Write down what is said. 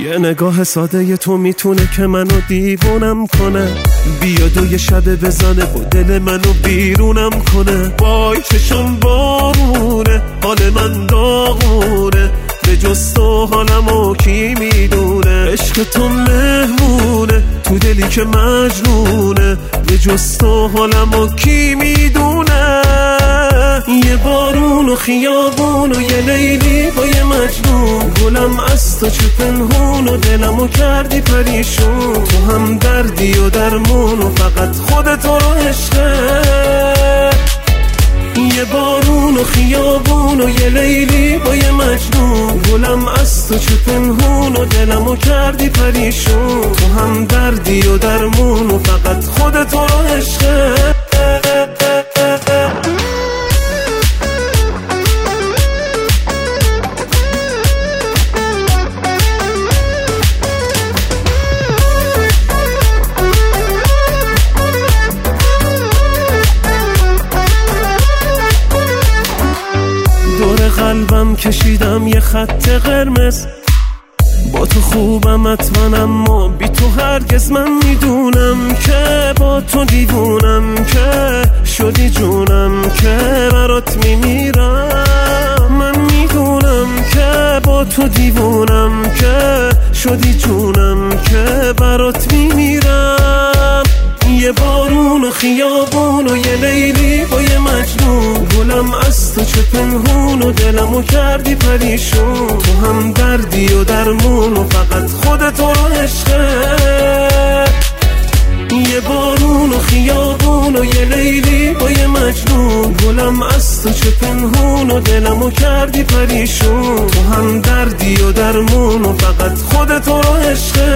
یه نگاه ساده تو میتونه که منو دیوونم کنه، بیاد و یه شب بزنه و دل منو بیرونم کنه. وای چشم بارونه، حال من داغونه، به جز تو حالمو کی میدونه. عشق تو مهمونه تو دلی که مجنونه، به جز تو حالمو کی میدونه. یه بارون و خیابون و یه لیلی با یه مجنون، گلم از تو چه پنهون و دلمو کردی پریشون. تو هم دردی و درمون و فقط خودت رو عشقه. یه بارون و خیابون و یه لیلی با یه مجنون، گلم از تو چه پنهون و دلمو کردی پریشون. تو هم دردی و درمون و فقط خودت رو عشقه. قلبم کشیدم یه خط قرمز، با تو خوبم حتما اما بی تو هرگز. من میدونم که با تو دیوونم، که شدی جونم که برات میمیرم. من میدونم که با تو دیوونم، که شدی جونم که برات میمیرم. یه بارون و خیابون و یه لیلی با یه مجنون، گلم از تو چه پنهون و دلمو کردی پریشون. تو هم دردی و درمون و فقط خودت رو عشقه. یه بارون و خیابون و یه لیلی با یه مجنون، گلم از تو چه پنهون و دلمو کردی پریشون. تو هم دردی و درمون و فقط خودت رو عشقه.